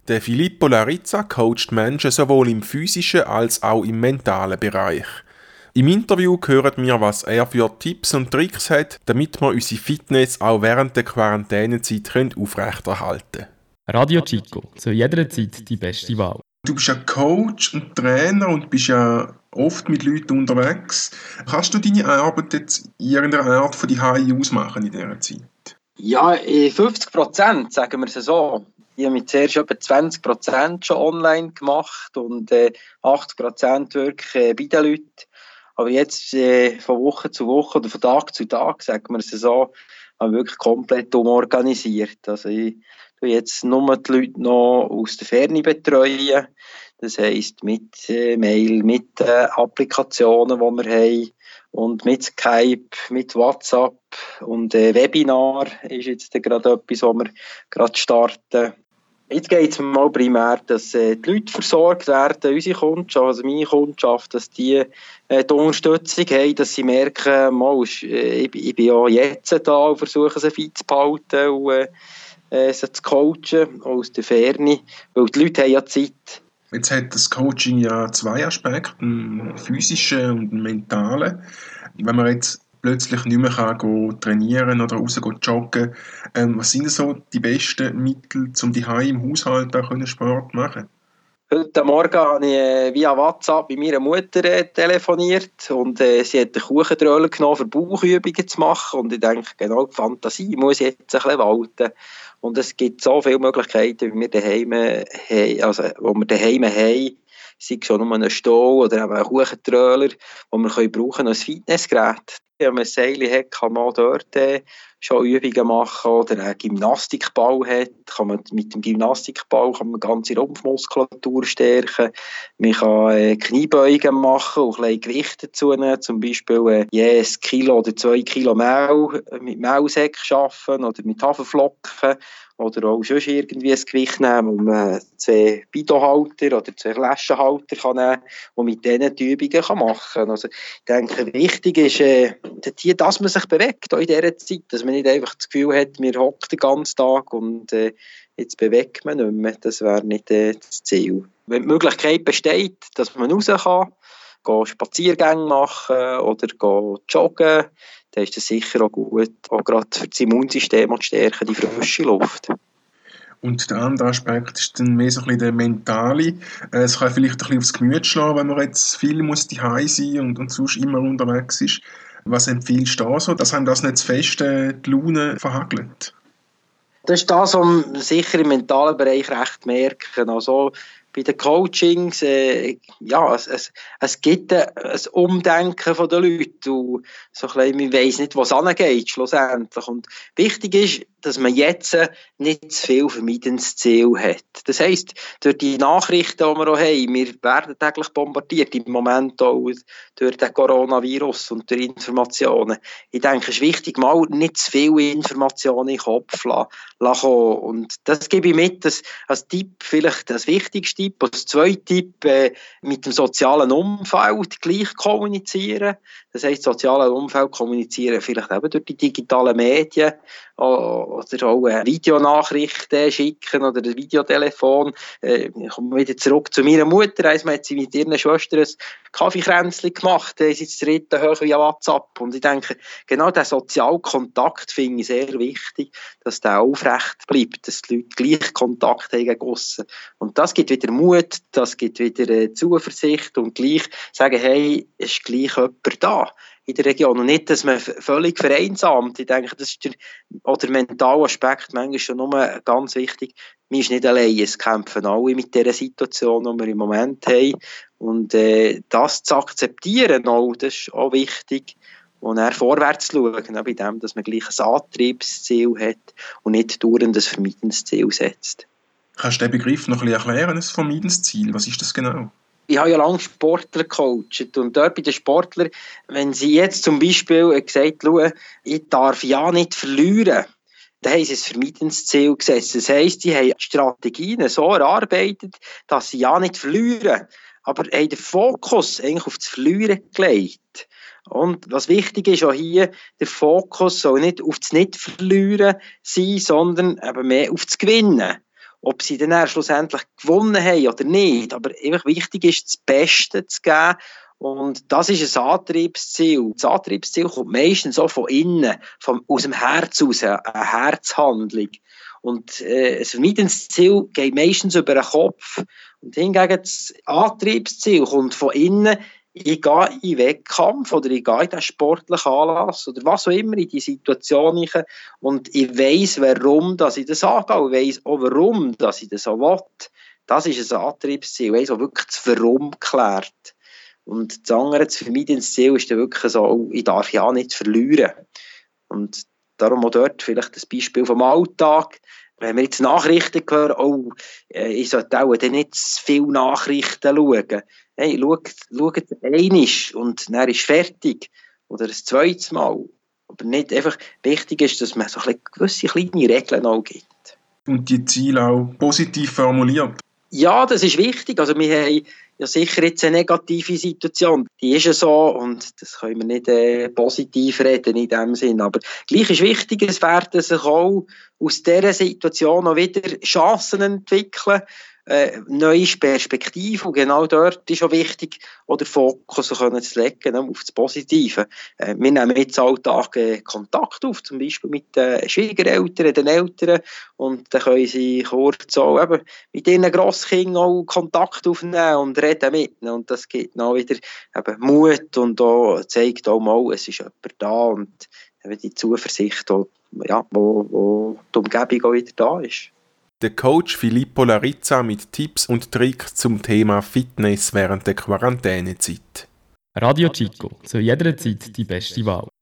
Der Filippo Larizza coacht Menschen sowohl im physischen als auch im mentalen Bereich. Im Interview hören wir, was er für Tipps und Tricks hat, damit wir unsere Fitness auch während der Quarantänezeit aufrechterhalten können. Radio Chico, zu jeder Zeit die beste Wahl. Du bist ja Coach und Trainer und bist ja oft mit Leuten unterwegs. Kannst du deine Arbeit jetzt in irgendeiner Art von die HI ausmachen in dieser Zeit? Ja, 50%, sagen wir es so. Ich habe mich zuerst etwa 20% schon online gemacht und 80% wirklich bei den Leuten. Aber jetzt von Woche zu Woche oder von Tag zu Tag, sagen wir es so, habe ich wirklich komplett umorganisiert. Also ich tue jetzt nur die Leute noch aus der Ferne betreuen. Das heisst mit Mail, mit Applikationen, die wir haben. Und mit Skype, mit WhatsApp und Webinar ist jetzt gerade etwas, was wir gerade starten. Jetzt geht es mal primär, dass die Leute versorgt werden, unsere Kundschaft, also meine Kundschaft, dass die Unterstützung haben, dass sie merken, mal, ich bin ja jetzt da und versuche sie fit zu behalten und sie zu coachen aus der Ferne, weil die Leute haben ja Zeit. Jetzt hat das Coaching ja zwei Aspekte, einen physischen und einen mentalen. Wenn man jetzt plötzlich nicht mehr kann trainieren oder raus joggen, was sind so die besten Mittel, um die im Haushalt auch Sport zu machen? Heute Morgen habe ich via WhatsApp mit meiner Mutter telefoniert und sie hat den Kuchendröller genommen, für Bauchübungen zu machen. Und ich denke, genau die Fantasie muss jetzt ein bisschen walten. Und es gibt so viele Möglichkeiten, wie wir daheim haben, also wo wir daheim haben, sei es schon nur ein Stuhl oder eben ein Kuchendröller, den wir brauchen als Fitnessgerät. Wenn man ein Seil hat, kann man dort schon Übungen machen oder einen Gymnastikball hat, kann man mit dem Gymnastikball ganze Rumpfmuskulatur stärken. Man kann Kniebeugen machen und ein bisschen Gewicht dazu nehmen, zum Beispiel ein Kilo oder 2 Kilo Mehl mit Mehlsäcken arbeiten oder mit Haferflocken oder auch sonst irgendwie ein Gewicht nehmen, wo man 2 Bidonhalter oder 2 Flaschenhalter kann nehmen und mit denen die Übungen machen kann. Also ich denke, wichtig ist, dass man sich bewegt auch in dieser Zeit, dass man nicht einfach das Gefühl hat, wir hocken den ganzen Tag und jetzt bewegt man nicht mehr. Das wäre nicht das Ziel. Wenn die Möglichkeit besteht, dass man raus kann, Spaziergänge machen oder joggen, dann ist das sicher auch gut, auch gerade für das Immunsystem zu stärken, die frische Luft. Und der andere Aspekt ist dann mehr so ein bisschen der mentale. Es kann vielleicht ein bisschen aufs Gemüt schlagen, wenn man jetzt viel daheim sein und sonst immer unterwegs ist. Was empfiehlst du da so, dass einem das nicht zu fest die Laune verhagelt? Das ist das, was wir sicher im mentalen Bereich recht merken. Also bei den Coachings, es gibt ein Umdenken von den Leuten. Und so ein bisschen, man weiss nicht, was angeht, schlussendlich. Und wichtig ist, dass man jetzt nicht zu viel vermeidendes Ziel hat. Das heisst, durch die Nachrichten, die wir auch haben, wir werden täglich bombardiert, im Moment auch durch den Coronavirus und durch Informationen. Ich denke, es ist wichtig, mal nicht zu viele Informationen in den Kopf lassen. Und das gebe ich mit, als Tipp, vielleicht das wichtigste Tipp, als zweiter Tipp, mit dem sozialen Umfeld gleich kommunizieren. Das heisst, soziales Umfeld kommunizieren, vielleicht eben durch die digitalen Medien, oder auch Videonachrichten schicken oder ein Videotelefon. Ich komme wieder zurück zu meiner Mutter. Einmal hat sie mit ihren Schwestern ein Kaffeekränzchen gemacht. Sie sind das dritte hoch via WhatsApp. Und ich denke, genau diesen sozialen Kontakt finde ich sehr wichtig, dass der aufrecht bleibt, dass die Leute gleich Kontakt haben gegen aussen. Und das gibt wieder Mut, das gibt wieder Zuversicht und gleich sagen, hey, es ist gleich jemand da in der Region. Und nicht, dass man völlig vereinsamt. Ich denke, das ist der mentale Aspekt manchmal schon nur ganz wichtig. Man ist nicht allein, es kämpfen alle mit dieser Situation, die wir im Moment haben. Und das zu akzeptieren, auch, das ist auch wichtig. Und dann vorwärts schauen, bei dem, dass man gleich ein Antriebsziel hat und nicht dauernd ein vermeidendes Ziel setzt. Kannst du den Begriff noch ein bisschen erklären, ein vermeidendes Ziel? Was ist das genau? Ich habe ja lange Sportler gecoacht und dort bei den Sportlern, wenn sie jetzt zum Beispiel gesagt haben, ich darf ja nicht verlieren, dann haben sie ein vermeidendes Ziel gesetzt. Das heisst, sie haben Strategien so erarbeitet, dass sie ja nicht verlieren, aber haben den Fokus eigentlich auf das Verlieren gelegt. Und was wichtig ist auch hier, der Fokus soll nicht auf das Nicht-Verlieren sein, sondern eben mehr auf das Gewinnen. ob sie dann schlussendlich gewonnen haben oder nicht. Aber einfach wichtig ist, das Beste zu geben. Und das ist ein Antriebsziel. Das Antriebsziel kommt meistens auch von innen, aus dem Herz raus, eine Herzhandlung. Und ein vermeidendes Ziel geht meistens über den Kopf. Und hingegen das Antriebsziel kommt von innen. Ich gehe in den Wettkampf oder ich gehe in den sportlichen Anlass oder was auch immer in die Situation rein und ich weiss, warum dass ich das angehe und weiss auch, warum dass ich das so will. Das ist ein Antriebsziel, weiss auch wirklich das Warum klärt. Und das andere, das vermeidendes Ziel ist dann wirklich so, ich darf ja nicht verlieren. Und darum auch dort vielleicht das Beispiel vom Alltag. Wenn wir jetzt Nachrichten hören, ich sollte auch nicht zu viele Nachrichten schauen. Hey, schaut einmal und dann ist fertig. Oder ein zweites Mal. Aber nicht einfach, wichtig ist, dass man so ein gewisse kleine Regeln auch gibt. Und die Ziele auch positiv formuliert. Ja, das ist wichtig. Also wir haben ja sicher jetzt eine negative Situation. Die ist ja so und das können wir nicht positiv reden in dem Sinn. Aber gleich ist wichtig, es werden sich auch aus dieser Situation auch wieder Chancen entwickeln, neue Perspektiven. Und genau dort ist auch wichtig, den Fokus zu legen auf das Positive. Wir nehmen jetzt Alltag Kontakt auf, zum Beispiel mit den Schwiegereltern, den Eltern. Und dann können sie kurz auch eben mit ihren Grosskindern auch Kontakt aufnehmen und reden mit ihnen. Und das gibt auch wieder eben Mut und auch zeigt auch mal, es ist jemand da und eben die Zuversicht, auch, ja, wo die Umgebung auch wieder da ist. Der Coach Filippo Larizza mit Tipps und Tricks zum Thema Fitness während der Quarantänezeit. Radio Chico, zu jeder Zeit die beste Wahl.